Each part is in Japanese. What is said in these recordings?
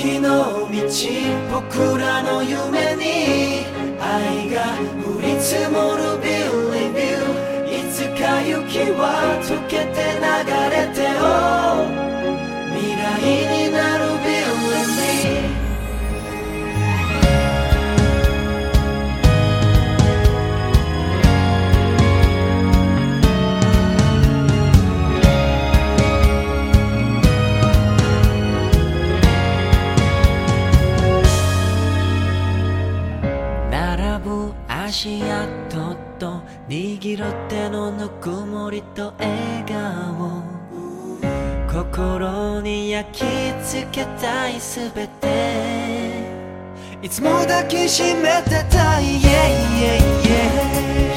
時の道、僕らの夢に愛が降り積もるビリビュー、いつか雪は溶けて流れて未来になるビリビュー。足跡と握る手のぬくもりと笑顔、心に焼き付けたいすべて、いつも抱きしめてたい、yeah, yeah, yeah,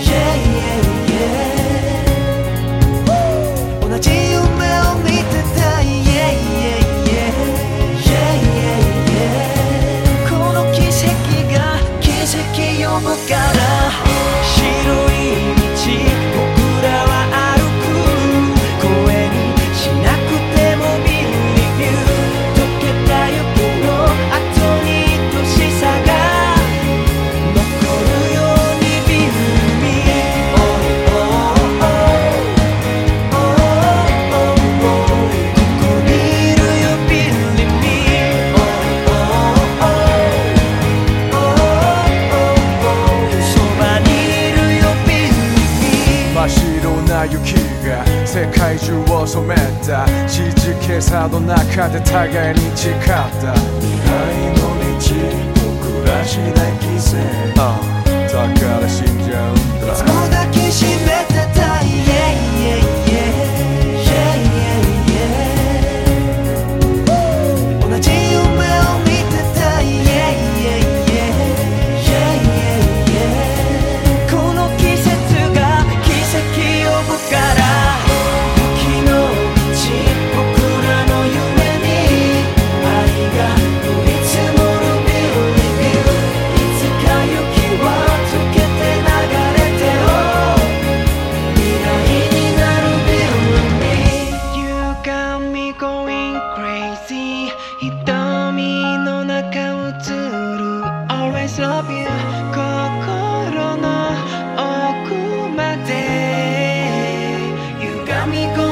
yeah, yeah. 同じ夢を見てたい、yeah, yeah, yeah, yeah, yeah. この奇跡が奇跡呼ぶから白い道、僕らは歩く、声にしなくてもビリビュー、溶けた雪の後に愛しさが残るようにビリビュー、ここにいるよビリビュー、そばにいるよビリビュー。 真っ白な雪が世界中を染めた、静けさの中で互いに誓った、未来の道、僕らしない犠牲、だから死んじゃうんだ。 いつも抱きしめてたい、yeah, yeah, yeah, yeah, yeah. 同じ夢を見てたい、yeah, yeah, yeah, yeah, yeah. この季節が奇跡呼ぶから、雪の道、僕らの夢に愛が降り積もるビリビュー、いつか雪は溶けて流れて未来になるビリビュー。 You got me going crazy、 瞳の中映る Always love you、 心の奥まで You got me going